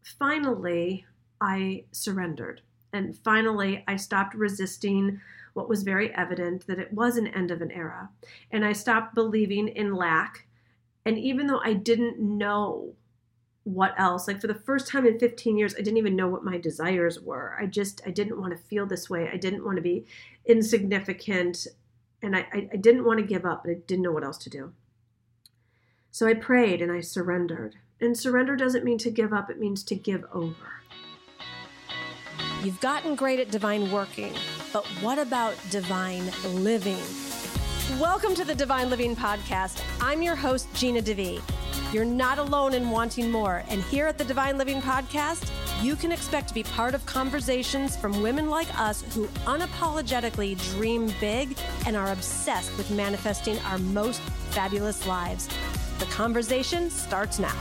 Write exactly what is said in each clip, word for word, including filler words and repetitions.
finally I surrendered. And finally I stopped resisting what was very evident, that it was an end of an era. And I stopped believing in lack. And even though I didn't know what else, like for the first time in fifteen years, I didn't even know what my desires were. I just, I didn't want to feel this way. I didn't want to be insignificant. And I, I, I didn't want to give up, but I didn't know what else to do. So I prayed and I surrendered. And surrender doesn't mean to give up. It means to give over. You've gotten great at divine working, but what about divine living? Welcome to the Divine Living Podcast. I'm your host, Gina DeVee. You're not alone in wanting more. And here at the Divine Living Podcast, you can expect to be part of conversations from women like us who unapologetically dream big and are obsessed with manifesting our most fabulous lives. The conversation starts now.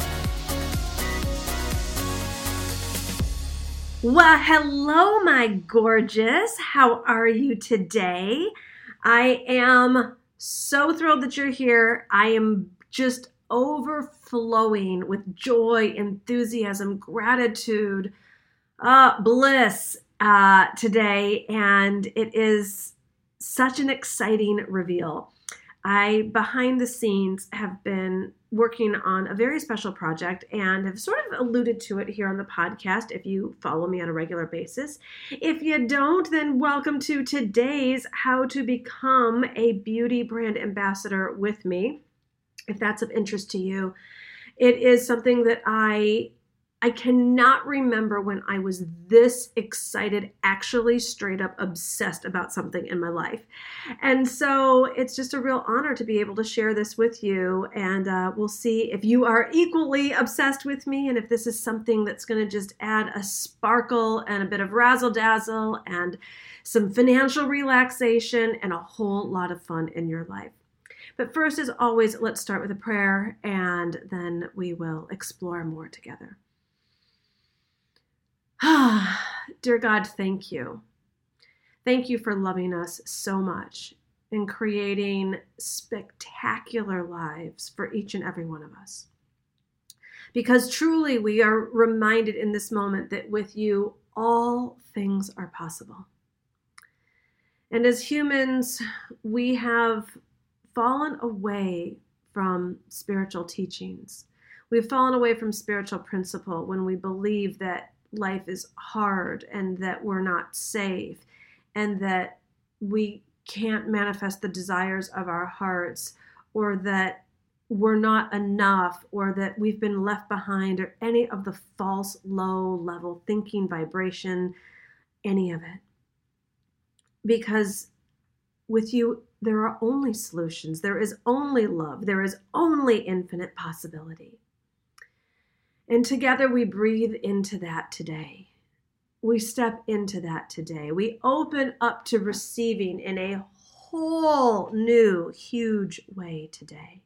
Well, hello, my gorgeous. How are you today? I am so thrilled that you're here. I am just overflowing with joy, enthusiasm, gratitude, uh, bliss uh, today. And it is such an exciting reveal. I, behind the scenes, have been working on a very special project and have sort of alluded to it here on the podcast if you follow me on a regular basis. If you don't, then welcome to today's How to Become a Beauty Brand Ambassador with me. If that's of interest to you, it is something that I I cannot remember when I was this excited, actually straight up obsessed about something in my life. And so it's just a real honor to be able to share this with you. And uh, we'll see if you are equally obsessed with me and if this is something that's going to just add a sparkle and a bit of razzle dazzle and some financial relaxation and a whole lot of fun in your life. But first, as always, let's start with a prayer and then we will explore more together. Dear God, thank you. Thank you for loving us so much and creating spectacular lives for each and every one of us. Because truly we are reminded in this moment that with you, all things are possible. And as humans, we have fallen away from spiritual teachings. We've fallen away from spiritual principle when we believe that life is hard and that we're not safe and that we can't manifest the desires of our hearts or that we're not enough or that we've been left behind or any of the false low level thinking, vibration, any of it. Because with you, there are only solutions. There is only love. There is only infinite possibility. And together we breathe into that today. We step into that today. We open up to receiving in a whole new, huge way today.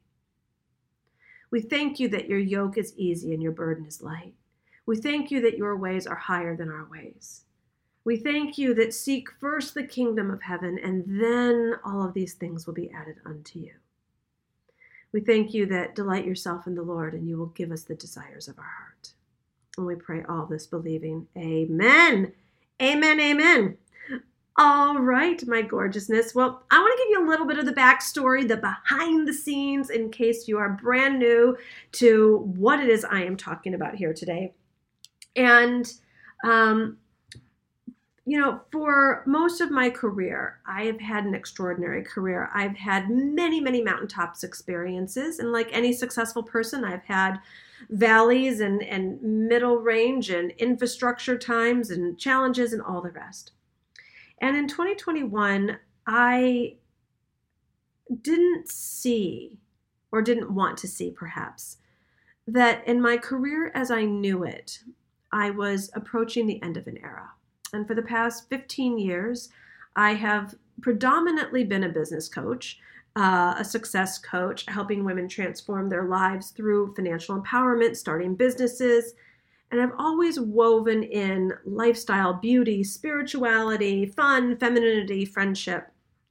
We thank you that your yoke is easy and your burden is light. We thank you that your ways are higher than our ways. We thank you that seek first the kingdom of heaven and then all of these things will be added unto you. We thank you that delight yourself in the Lord and you will give us the desires of our heart. And we pray all this believing. Amen. Amen. Amen. All right, my gorgeousness. Well, I want to give you a little bit of the backstory, the behind the scenes, in case you are brand new to what it is I am talking about here today. And, um, You know, for most of my career, I have had an extraordinary career. I've had many, many mountaintops experiences. And like any successful person, I've had valleys and, and middle range and infrastructure times and challenges and all the rest. And in twenty twenty-one, I didn't see, or didn't want to see perhaps, that in my career as I knew it, I was approaching the end of an era. And for the past fifteen years, I have predominantly been a business coach, uh, a success coach, helping women transform their lives through financial empowerment, starting businesses. And I've always woven in lifestyle, beauty, spirituality, fun, femininity, friendship.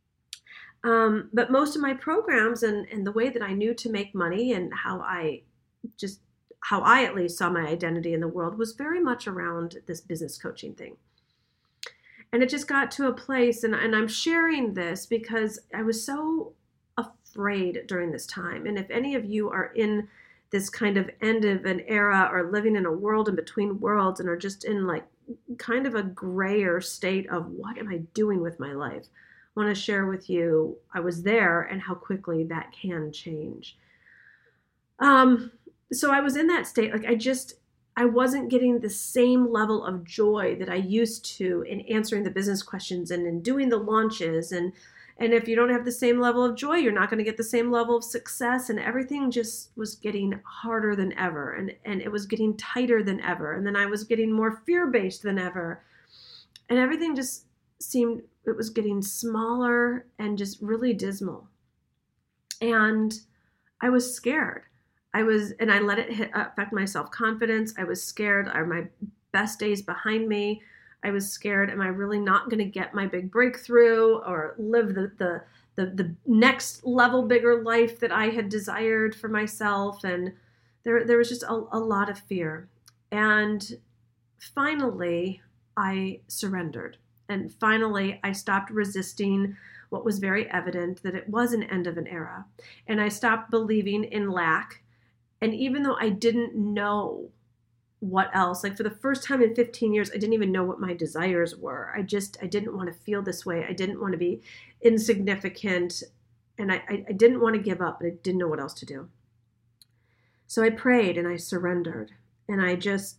Um, but most of my programs and, and the way that I knew to make money and how I just how I at least saw my identity in the world was very much around this business coaching thing. And it just got to a place, and, and I'm sharing this because I was so afraid during this time. And if any of you are in this kind of end of an era or living in a world in between worlds and are just in like kind of a grayer state of what am I doing with my life, I want to share with you I was there and how quickly that can change. Um, so I was in that state, like I just, I wasn't getting the same level of joy that I used to in answering the business questions and in doing the launches. And, and if you don't have the same level of joy, you're not going to get the same level of success. And everything just was getting harder than ever. And, and it was getting tighter than ever. And then I was getting more fear-based than ever. And everything just seemed, it was getting smaller and just really dismal. And I was scared. I was, and I let it hit, affect my self-confidence. I was scared. Are my best days behind me? I was scared. Am I really not going to get my big breakthrough or live the, the, the, the next level bigger life that I had desired for myself? And there, there was just a, a lot of fear. And finally, I surrendered. And finally, I stopped resisting what was very evident, that it was an end of an era. And I stopped believing in lack. And even though I didn't know what else, like for the first time in fifteen years, I didn't even know what my desires were. I just, I didn't want to feel this way. I didn't want to be insignificant. And I, I, I didn't want to give up, but I didn't know what else to do. So I prayed and I surrendered. And I just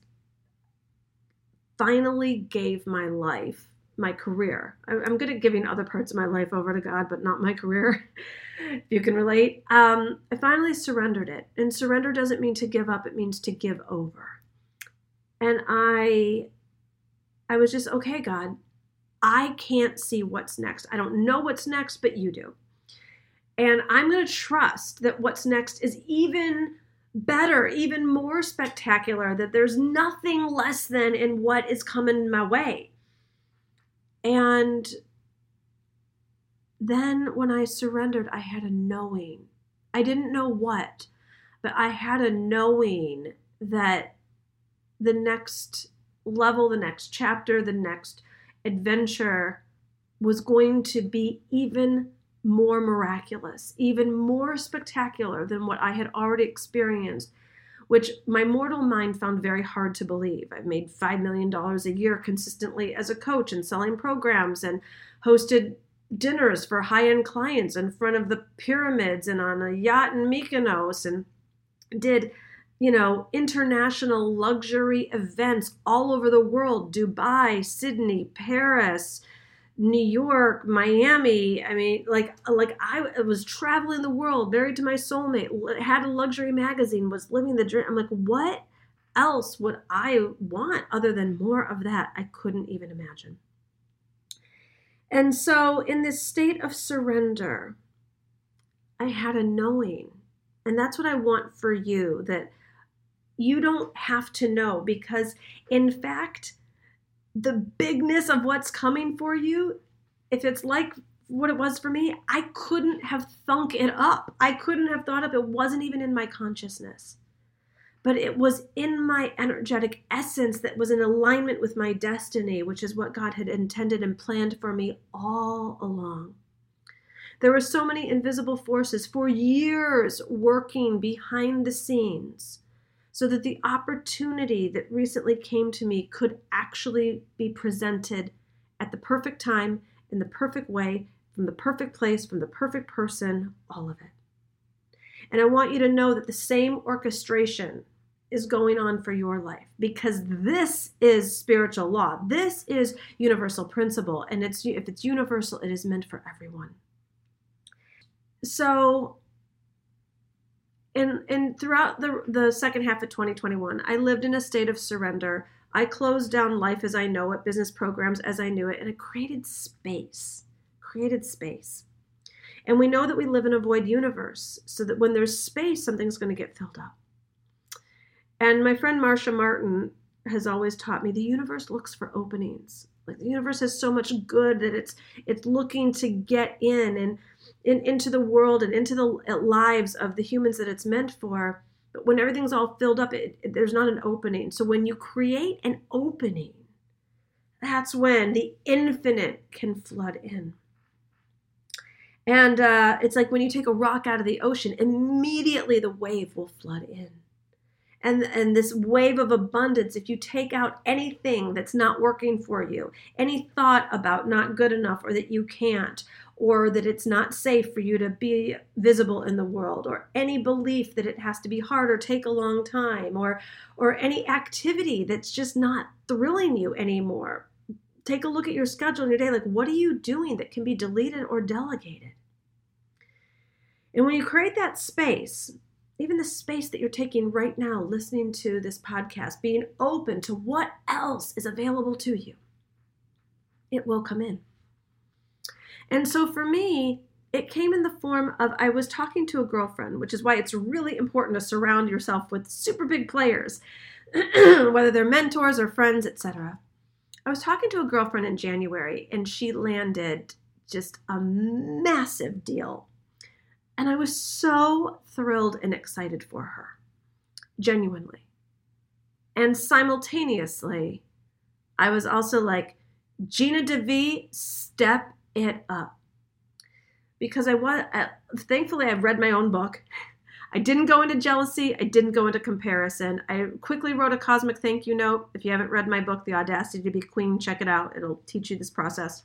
finally gave my life, my career. I'm good at giving other parts of my life over to God, but not my career, if you can relate. Um, I finally surrendered it. And surrender doesn't mean to give up. It means to give over. And I, I was just, okay, God, I can't see what's next. I don't know what's next, but you do. And I'm going to trust that what's next is even better, even more spectacular, that there's nothing less than in what is coming my way. And then when I surrendered, I had a knowing. I didn't know what, but I had a knowing that the next level, the next chapter, the next adventure was going to be even more miraculous, even more spectacular than what I had already experienced, which my mortal mind found very hard to believe. I've made five million dollars a year consistently as a coach and selling programs and hosted dinners for high-end clients in front of the pyramids and on a yacht in Mykonos, and did, you know, international luxury events all over the world, Dubai, Sydney, Paris, New York, Miami. I mean, like, like I was traveling the world, married to my soulmate, had a luxury magazine, was living the dream. I'm like, what else would I want other than more of that? I couldn't even imagine. And so in this state of surrender, I had a knowing. And that's what I want for you, that you don't have to know, because in fact, the bigness of what's coming for you, if it's like what it was for me, I couldn't have thunk it up. I couldn't have thought of it. It wasn't even in my consciousness. But it was in my energetic essence that was in alignment with my destiny, which is what God had intended and planned for me all along. There were so many invisible forces for years working behind the scenes so that the opportunity that recently came to me could actually be presented at the perfect time, in the perfect way, from the perfect place, from the perfect person, all of it. And I want you to know that the same orchestration is going on for your life, because this is spiritual law. This is universal principle. And it's if it's universal, it is meant for everyone. So And, and throughout the, the second half of twenty twenty-one, I lived in a state of surrender. I closed down life as I know it, business programs as I knew it, and it created space, created space. And we know that we live in a void universe, so that when there's space, something's going to get filled up. And my friend Marsha Martin has always taught me the universe looks for openings. Like the universe has so much good that it's it's looking to get in and in, into the world and into the lives of the humans that it's meant for. But when everything's all filled up, it, it, there's not an opening. So when you create an opening, that's when the infinite can flood in. And uh, it's like when you take a rock out of the ocean, immediately the wave will flood in. And, and this wave of abundance, if you take out anything that's not working for you, any thought about not good enough or that you can't, or that it's not safe for you to be visible in the world, or any belief that it has to be hard or take a long time, or, or any activity that's just not thrilling you anymore. Take a look at your schedule in your day. Like, what are you doing that can be deleted or delegated? And when you create that space, even the space that you're taking right now, listening to this podcast, being open to what else is available to you, it will come in. And so for me, it came in the form of, I was talking to a girlfriend, which is why it's really important to surround yourself with super big players, whether they're mentors or friends, et cetera. I was talking to a girlfriend in January, and she landed just a massive deal. And I was so thrilled and excited for her, genuinely. And simultaneously, I was also like, Gina DeVee, step it up. Because I was, uh, thankfully, I've read my own book. I didn't go into jealousy. I didn't go into comparison. I quickly wrote a cosmic thank you note. If you haven't read my book, The Audacity to Be Queen, check it out. It'll teach you this process.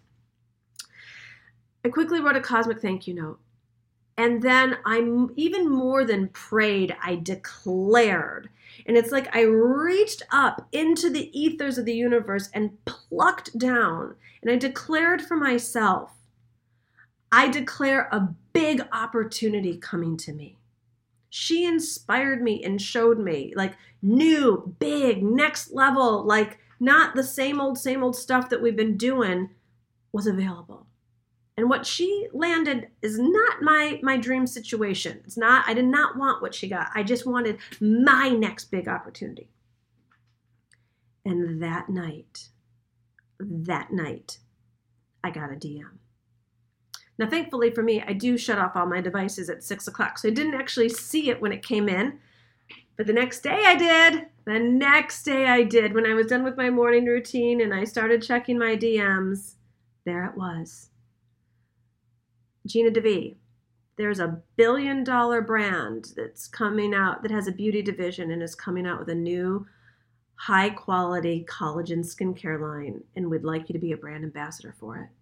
I quickly wrote a cosmic thank you note. And then I even more than prayed, I declared. And it's like I reached up into the ethers of the universe and plucked down. And I declared for myself, I declare a big opportunity coming to me. She inspired me and showed me like new, big, next level, like not the same old, same old stuff that we've been doing was available. And what she landed is not my, my dream situation. It's not, I did not want what she got. I just wanted my next big opportunity. And that night, that night, I got a D M. Now, thankfully for me, I do shut off all my devices at six o'clock. So I didn't actually see it when it came in. But the next day I did. The next day I did. When I was done with my morning routine and I started checking my D Ms, there it was. Gina DeVee, there's a billion dollar brand that's coming out that has a beauty division and is coming out with a new high quality collagen skincare line, and we'd like you to be a brand ambassador for it.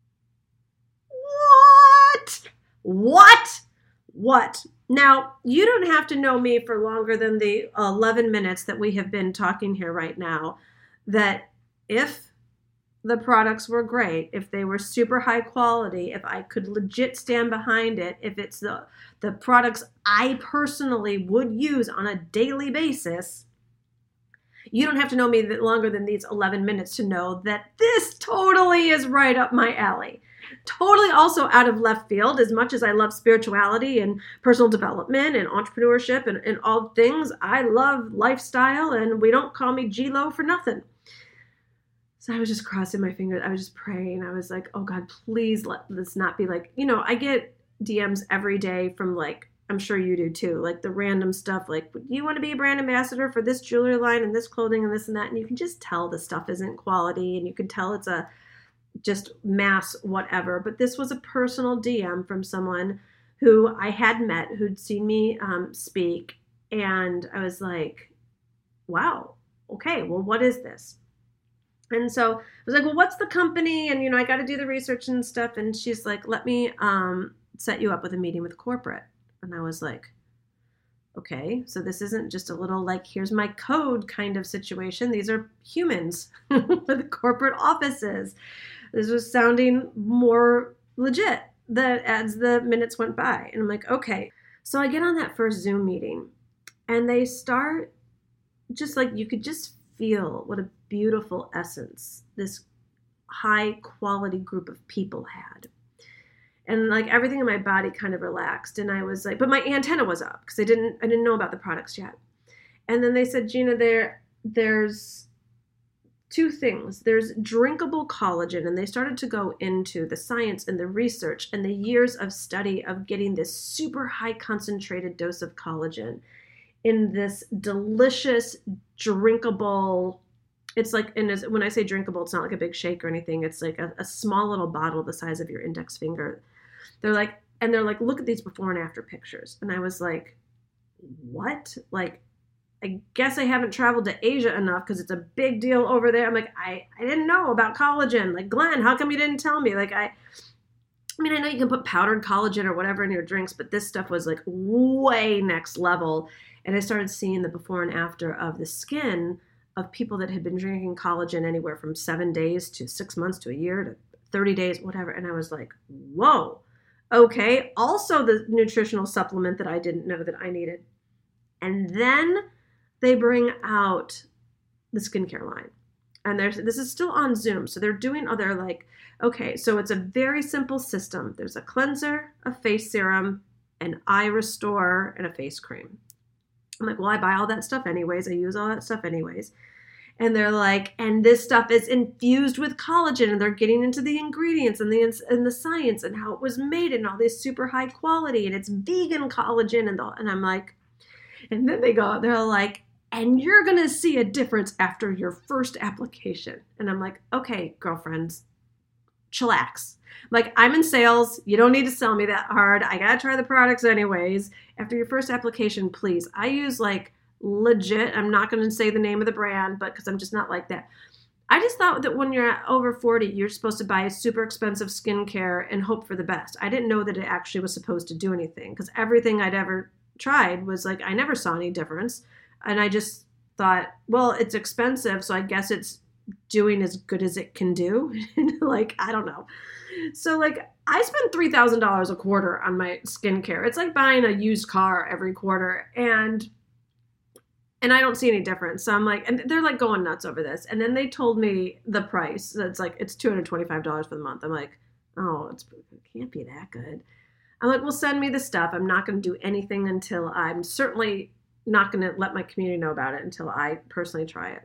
What? What? What? Now, you don't have to know me for longer than the eleven minutes that we have been talking here right now, that if the products were great, if they were super high quality, if I could legit stand behind it, if it's the, the products I personally would use on a daily basis, you don't have to know me longer than these eleven minutes to know that this totally is right up my alley. Totally also out of left field, as much as I love spirituality and personal development and entrepreneurship and, and all things. I love lifestyle, and we don't call me G-Lo for nothing. So I was just crossing my fingers. I was just praying. I was like, oh God, please let this not be like, you know, I get D Ms every day from like, I'm sure you do too, like the random stuff like, do you want to be a brand ambassador for this jewelry line and this clothing and this and that? And you can just tell the stuff isn't quality, and you can tell it's a just mass whatever. But this was a personal D M from someone who I had met, who'd seen me um, speak. And I was like, wow, okay, well, what is this? And so I was like, well, what's the company? And, you know, I got to do the research and stuff. And she's like, let me um, set you up with a meeting with corporate. And I was like, okay, so this isn't just a little like, here's my code kind of situation. These are humans with corporate offices. This was sounding more legit that as the minutes went by. And I'm like, okay. So I get on that first Zoom meeting, and they start just like, you could just feel what a beautiful essence this high quality group of people had. And like everything in my body kind of relaxed. And I was like, but my antenna was up because I didn't, I didn't know about the products yet. And then they said, Gina, there, there's two things. There's drinkable collagen. And they started to go into the science and the research and the years of study of getting this super high concentrated dose of collagen in this delicious, drinkable, it's like, and when I say drinkable, it's not like a big shake or anything. It's like a, a small little bottle the size of your index finger. They're like, and they're like, look at these before and after pictures. And I was like, what? Like, I guess I haven't traveled to Asia enough because it's a big deal over there. I'm like, I, I didn't know about collagen. Like, Glenn, how come you didn't tell me? Like, I, I mean, I know you can put powdered collagen or whatever in your drinks, but this stuff was like way next level. And I started seeing the before and after of the skin of people that had been drinking collagen anywhere from seven days to six months to a year to thirty days, whatever. And I was like, whoa, okay. Also the nutritional supplement that I didn't know that I needed. And then they bring out the skincare line. And there's this is still on Zoom. So they're doing other like, okay, so it's a very simple system. There's a cleanser, a face serum, an eye restore, and a face cream. I'm like, well, I buy all that stuff anyways. I use all that stuff anyways. And they're like, and this stuff is infused with collagen, and they're getting into the ingredients and the and the science and how it was made and all this super high quality, and it's vegan collagen and all. And I'm like, and then they go, they're like, and you're going to see a difference after your first application. And I'm like, okay, girlfriends, chillax. Like, I'm in sales. You don't need to sell me that hard. I got to try the products anyways. After your first application, please. I use like legit, I'm not going to say the name of the brand, but because I'm just not like that. I just thought that when you're over forty, you're supposed to buy super expensive skincare and hope for the best. I didn't know that it actually was supposed to do anything, because everything I'd ever tried was like, I never saw any difference. And I just thought, well, it's expensive, so I guess it's doing as good as it can do. Like, I don't know. So like, I spend three thousand dollars a quarter on my skincare. It's like buying a used car every quarter. And and I don't see any difference. So I'm like, and they're like going nuts over this. And then they told me the price. So it's like, it's two hundred twenty-five dollars for the month. I'm like, oh, it's, it can't be that good. I'm like, well, send me the stuff. I'm not going to do anything until I'm certainly not going to let my community know about it until I personally try it.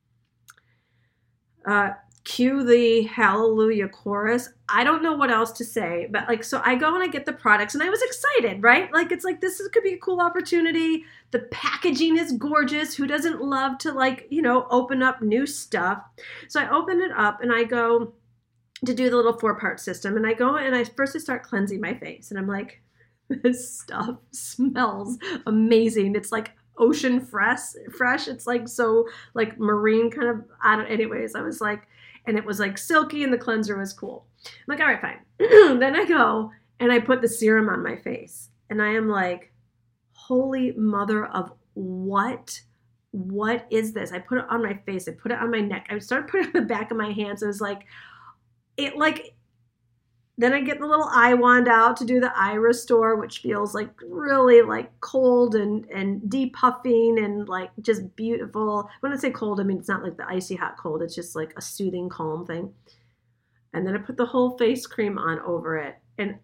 Uh, cue the hallelujah chorus. I don't know what else to say, but like, so I go and I get the products and I was excited, right? Like, it's like, this is, could be a cool opportunity. The packaging is gorgeous. Who doesn't love to like, you know, open up new stuff? So I open it up and I go to do the little four part system. And I go and I first I start cleansing my face and I'm like, this stuff smells amazing. It's like ocean fresh, fresh. It's like so like marine kind of, I don't, anyways, I was like, and it was like silky and the cleanser was cool. I'm like, all right, fine. Then I go and I put the serum on my face and I am like, holy mother of what? What is this? I put it on my face. I put it on my neck. I started putting it on the back of my hands. I was like, it like, then I get the little eye wand out to do the eye restore, which feels like really like cold and, and depuffing and like just beautiful. When I say cold, I mean, it's not like the icy hot cold. It's just like a soothing, calm thing. And then I put the whole face cream on over it. And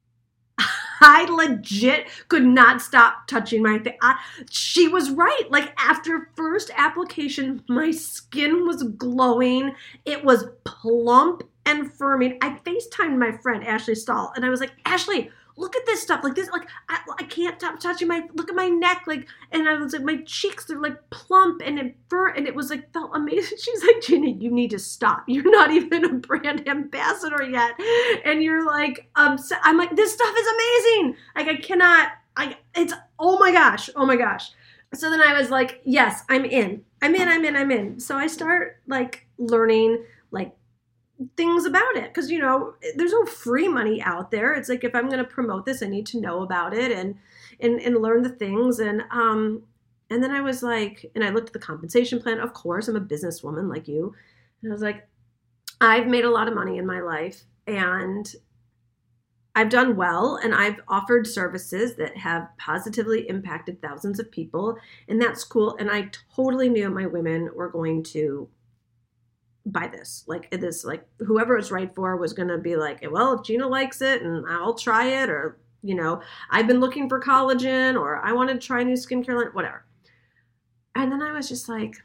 I legit could not stop touching my face. She was right. Like after first application, my skin was glowing. It was plump and firming. I FaceTimed my friend, Ashley Stahl, and I was like, Ashley, look at this stuff. Like this, like, I, I can't stop touching my, look at my neck. Like, and I was like, my cheeks, they're like plump and it fur, and it was like, felt amazing. She's like, Gina, you need to stop. You're not even a brand ambassador yet. And you're like, um, I'm like, this stuff is amazing. Like, I cannot, I, it's, oh my gosh, oh my gosh. So then I was like, yes, I'm in. I'm in, I'm in, I'm in. So I start like learning like things about it, because you know there's no free money out there. It's like if I'm going to promote this, I need to know about it and and and learn the things. And um and then I was like, and I looked at the compensation plan. Of course, I'm a businesswoman like you, and I was like, I've made a lot of money in my life and I've done well, and I've offered services that have positively impacted thousands of people, and that's cool. And I totally knew my women were going to buy this. Like this, like whoever it's right for was going to be like, well, if Gina likes it and I'll try it, or, you know, I've been looking for collagen, or I want to try new skincare line, whatever. And then I was just like,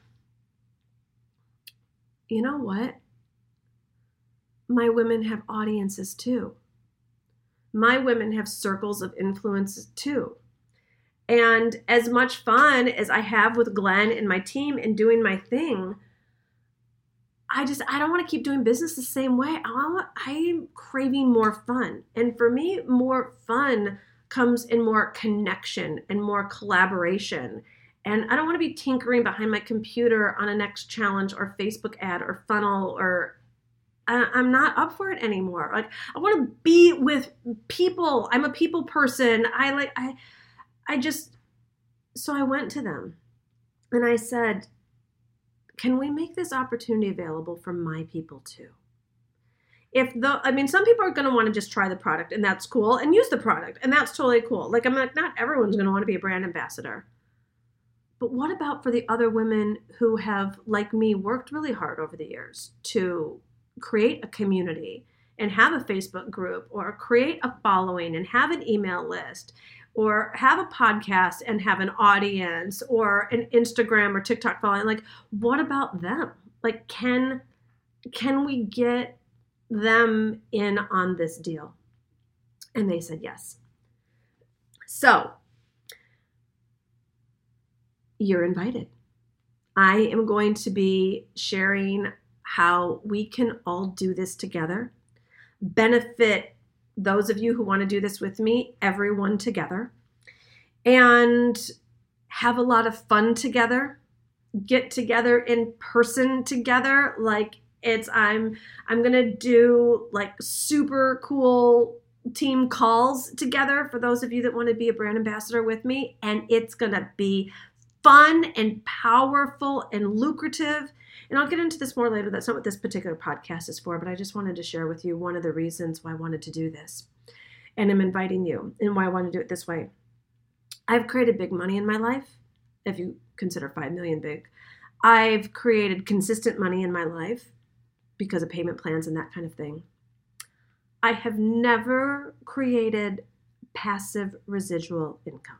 you know what? My women have audiences too. My women have circles of influence too. And as much fun as I have with Glenn and my team and doing my thing, I just, I don't want to keep doing business the same way. I want, I'm craving more fun. And for me, more fun comes in more connection and more collaboration. And I don't want to be tinkering behind my computer on a next challenge or Facebook ad or funnel, or I, I'm not up for it anymore. Like, I want to be with people. I'm a people person. I like, I, I just, so I went to them and I said, can we make this opportunity available for my people too? If the, I mean, some people are going to want to just try the product, and that's cool, and use the product, and that's totally cool. Like, I'm like, not everyone's going to want to be a brand ambassador. But what about for the other women who have, like me, worked really hard over the years to create a community and have a Facebook group, or create a following and have an email list, or have a podcast and have an audience, or an Instagram or TikTok following? Like, what about them? Like, can, can we get them in on this deal? And they said yes. So you're invited. I am going to be sharing how we can all do this together, benefit those of you who want to do this with me, everyone together, and have a lot of fun together, get together in person together. Like, it's, I'm, I'm going to do like super cool team calls together for those of you that want to be a brand ambassador with me. And it's going to be fun and powerful and lucrative. And I'll get into this more later. That's not what this particular podcast is for, but I just wanted to share with you one of the reasons why I wanted to do this. And I'm inviting you, and why I want to do it this way. I've created big money in my life, if you consider five million big. I've created consistent money in my life because of payment plans and that kind of thing. I have never created passive residual income.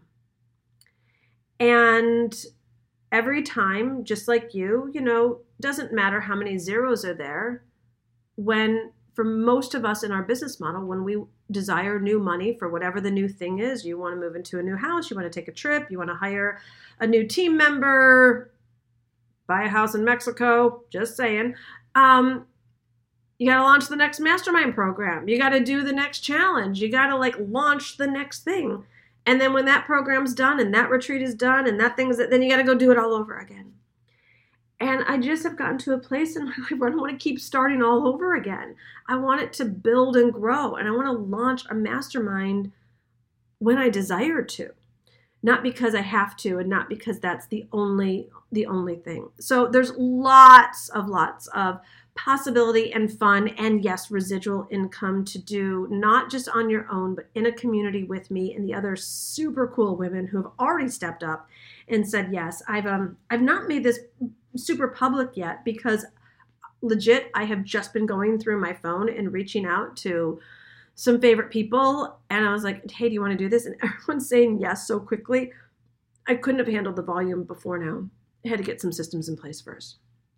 And every time, just like you, you know, doesn't matter how many zeros are there, when, for most of us in our business model, when we desire new money for whatever the new thing is, you want to move into a new house, you want to take a trip, you want to hire a new team member, buy a house in Mexico, just saying, um, you got to launch the next mastermind program. You got to do the next challenge. You got to like launch the next thing. And then when that program's done and that retreat is done and that thing's, then you got to go do it all over again. And I just have gotten to a place in my life where I don't want to keep starting all over again. I want it to build and grow. And I want to launch a mastermind when I desire to, not because I have to, and not because that's the only, the only thing. So there's lots of, lots of possibility and fun, and yes, residual income to do, not just on your own, but in a community with me and the other super cool women who have already stepped up and said yes. I've um I've not made this super public yet because legit, I have just been going through my phone and reaching out to some favorite people, and I was like, hey, do you want to do this? And everyone's saying yes so quickly. I couldn't have handled the volume before now. I had to get some systems in place first.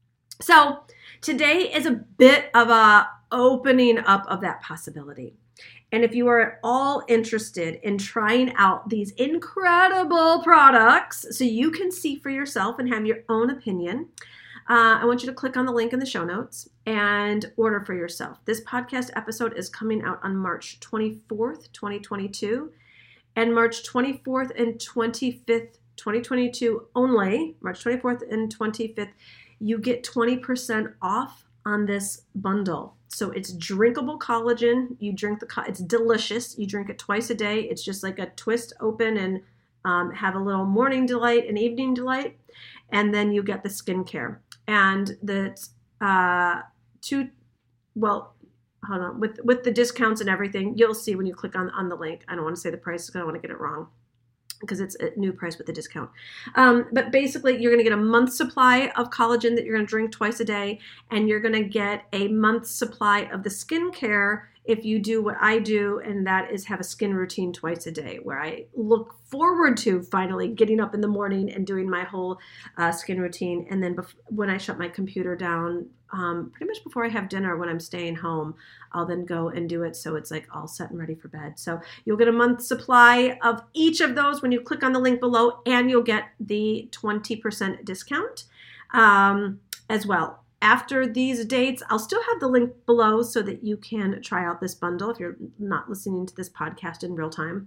So today is a bit of a opening up of that possibility. And if you are at all interested in trying out these incredible products so you can see for yourself and have your own opinion, uh, I want you to click on the link in the show notes and order for yourself. This podcast episode is coming out on March twenty-fourth, twenty twenty-two, and March twenty-fourth and twenty-fifth, twenty twenty-two only, March twenty-fourth and twenty-fifth, you get twenty percent off on this bundle. So it's drinkable collagen. You drink the, co- it's delicious. You drink it twice a day. It's just like a twist open and um, have a little morning delight and evening delight. And then you get the skincare. And the uh, two, well, hold on, with, with the discounts and everything, you'll see when you click on, on the link. I don't want to say the price because I don't want to get it wrong, because it's a new price with the discount. Um, but basically, you're going to get a month's supply of collagen that you're going to drink twice a day, and you're going to get a month's supply of the skincare if you do what I do, and that is have a skin routine twice a day, where I look forward to finally getting up in the morning and doing my whole uh, skin routine. And then bef- when I shut my computer down, um, pretty much before I have dinner, when I'm staying home, I'll then go and do it. So it's like all set and ready for bed. So you'll get a month's supply of each of those when you click on the link below, and you'll get the twenty percent discount um, as well. After these dates, I'll still have the link below so that you can try out this bundle if you're not listening to this podcast in real time.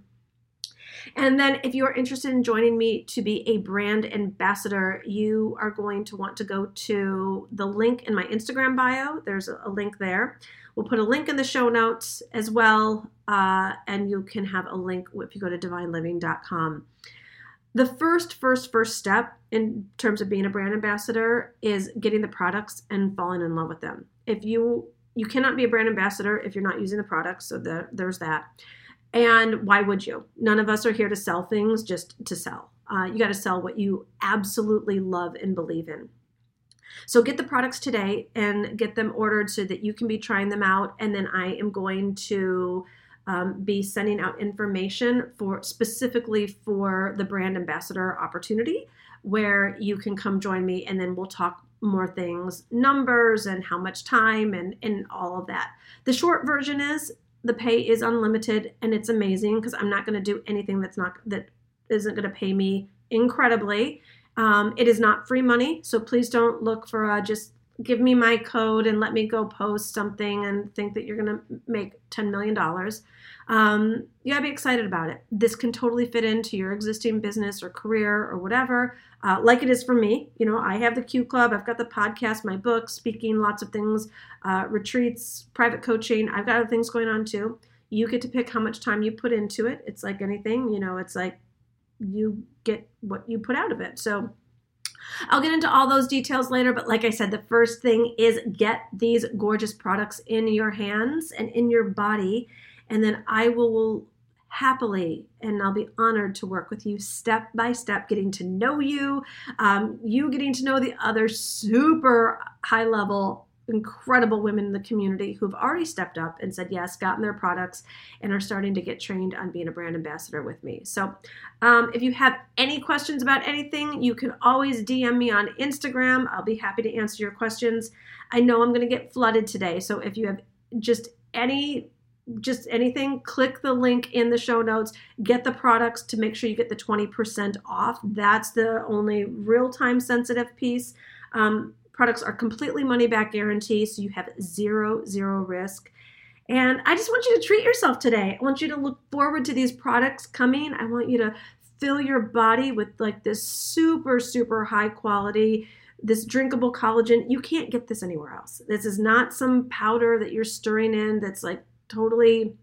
And then if you are interested in joining me to be a brand ambassador, you are going to want to go to the link in my Instagram bio. There's a link there. We'll put a link in the show notes as well, uh, and you can have a link if you go to divine living dot com. The first, first, first step in terms of being a brand ambassador is getting the products and falling in love with them. If you, you cannot be a brand ambassador if you're not using the products, so there, there's that. And why would you? None of us are here to sell things just to sell. Uh, you got to sell what you absolutely love and believe in. So get the products today and get them ordered so that you can be trying them out. And then I am going to Um, be sending out information for specifically for the brand ambassador opportunity, where you can come join me, and then we'll talk more things, numbers and how much time and, and all of that. The short version is the pay is unlimited, and it's amazing because I'm not going to do anything that's not that isn't going to pay me incredibly. Um, it is not free money, so please don't look for uh, just give me my code and let me go post something and think that you're going to make ten million dollars. Um, you gotta be excited about it. This can totally fit into your existing business or career or whatever, uh, like it is for me. You know, I have the Q Club, I've got the podcast, my book, speaking, lots of things, uh, retreats, private coaching. I've got other things going on too. You get to pick how much time you put into it. It's like anything, you know, it's like you get what you put out of it. So I'll get into all those details later, but like I said, the first thing is get these gorgeous products in your hands and in your body, and then I will, will happily, and I'll be honored to work with you step by step, getting to know you, um, you getting to know the other super high level, incredible women in the community who've already stepped up and said yes, gotten their products, and are starting to get trained on being a brand ambassador with me. So um, if you have any questions about anything, you can always D M me on Instagram. I'll be happy to answer your questions. I know I'm going to get flooded today, so if you have just any just anything, click the link in the show notes, get the products to make sure you get the twenty percent off. That's the only real-time sensitive piece. Um, Products are completely money back guarantee, so you have zero, zero risk. And I just want you to treat yourself today. I want you to look forward to these products coming. I want you to fill your body with like this super, super high quality, this drinkable collagen. You can't get this anywhere else. This is not some powder that you're stirring in that's like totally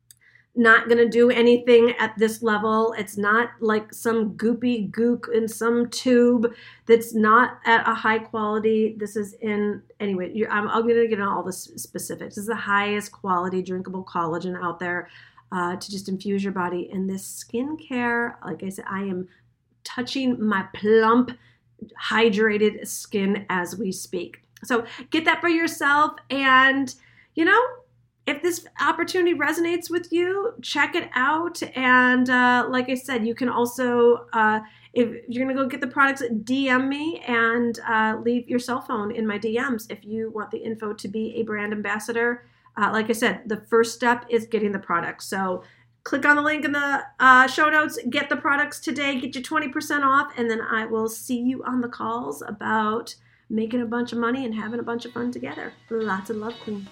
not going to do anything at this level. It's not like some goopy gook in some tube that's not at a high quality. This is in, anyway, you're, I'm, I'm going to get into all the specifics. This is the highest quality drinkable collagen out there uh, to just infuse your body. And this skincare, like I said, I am touching my plump, hydrated skin as we speak. So get that for yourself. And, you know, if this opportunity resonates with you, check it out. And uh, like I said, you can also, uh, if you're going to go get the products, D M me and uh, leave your cell phone in my D Ms if you want the info to be a brand ambassador. Uh, like I said, the first step is getting the products. So click on the link in the uh, show notes, get the products today, get you twenty percent off, and then I will see you on the calls about making a bunch of money and having a bunch of fun together. Lots of love, Queen.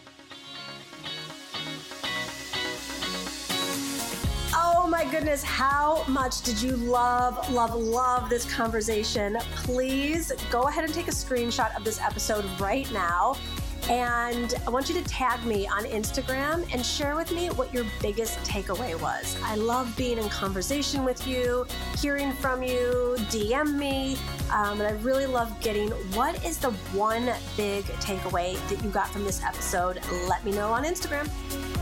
Oh my goodness, how much did you love, love, love this conversation? Please go ahead and take a screenshot of this episode right now. And I want you to tag me on Instagram and share with me what your biggest takeaway was. I love being in conversation with you, hearing from you, D M me. Um, and I really love getting what is the one big takeaway that you got from this episode. Let me know on Instagram.